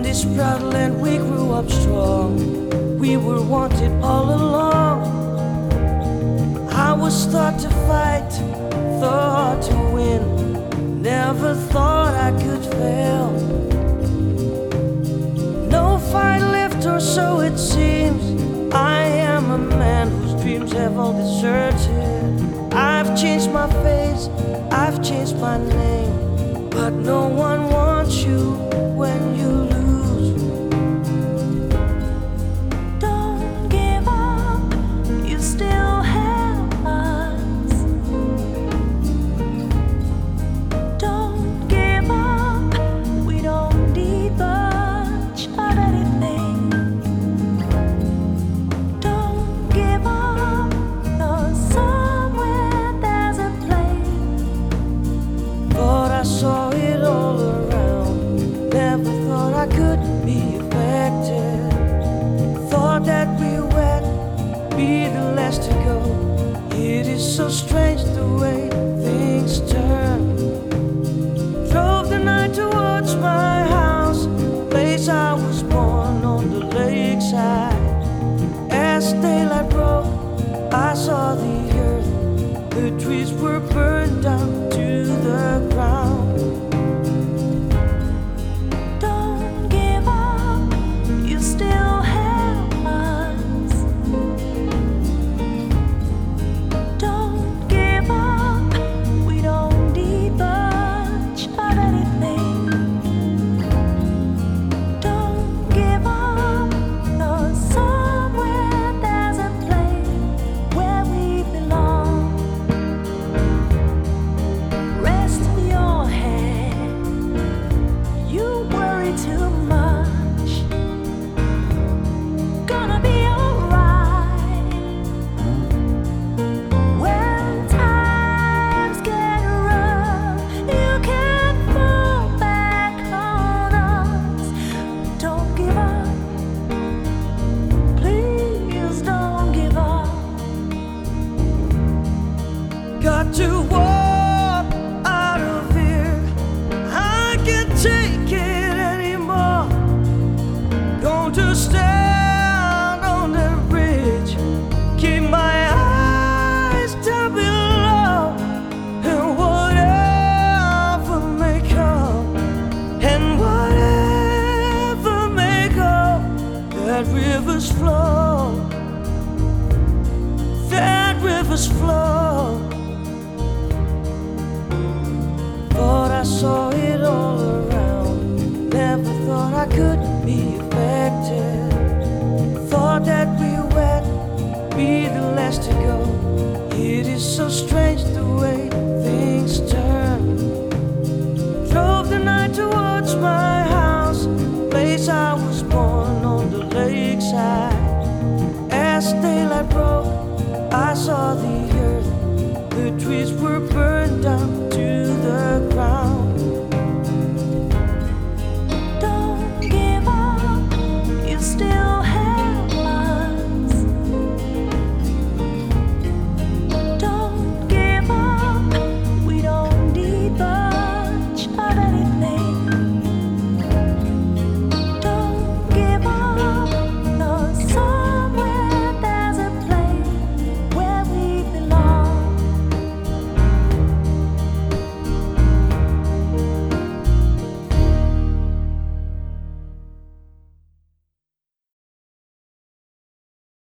this proud land we grew up strong. We were wanted all along. I was taught to fight, thought to win. Never thought I could fail. No fight left, or so it seems. I am a man whose dreams have all deserted. I've changed my face, I've changed my name, but no one wants you when you lose. Don't give up, you still have us. Don't give up, we don't need much of anything. Don't give up, 'cause somewhere there's a place. Thought I saw it all around. Never thought I could be affected. Thought that we would be the last to go. It is so strange the way things turn. Drove the night towards my house, place I was born on the lakeside. As daylight broke, I saw the earth. The trees were burned down to the ground. Don't give up, you still have us. Don't give up, we don't need much of anything. Don't give up, 'cause somewhere there's a place where we belong. Rest your head, you worry too much. Gonna be alright. When times get rough, you can fall back on us. Don't give up, please don't give up. Got to walk out of here. I can't take it anymore. Going to stand on that bridge, keep my eyes down below, and whatever may come, and whatever may go, that river's flow, that river's flow. Thought I saw it all around. Never thought I could be affected. Thought that we would be the last to go. It is so strange